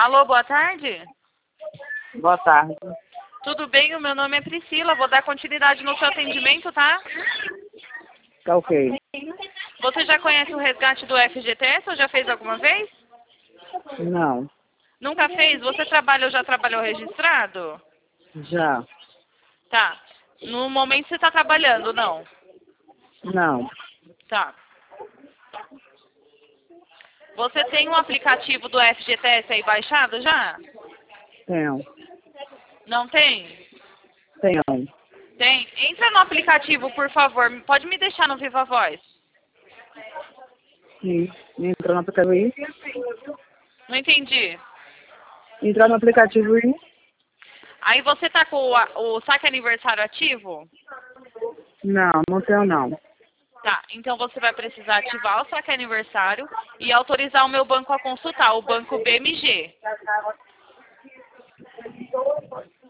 Alô, boa tarde. Boa tarde. Tudo bem? O meu nome é Priscila. Vou dar continuidade no seu atendimento, tá? Tá ok. Você já conhece o resgate do FGTS ou já fez alguma vez? Não. Nunca fez? Você trabalha ou já trabalhou registrado? Já. Tá. No momento você está trabalhando, não? Não. Tá. Você tem um aplicativo do FGTS aí baixado já? Tenho. Não tem? Tenho. Tem. Entra no aplicativo, por favor. Pode me deixar no Viva Voz. Sim. Entrar no aplicativo aí. Não entendi. Entrar no aplicativo aí. Aí você tá com o saque aniversário ativo? Não, não tenho não. Tá, então você vai precisar ativar o saque aniversário e autorizar o meu banco a consultar, o banco BMG.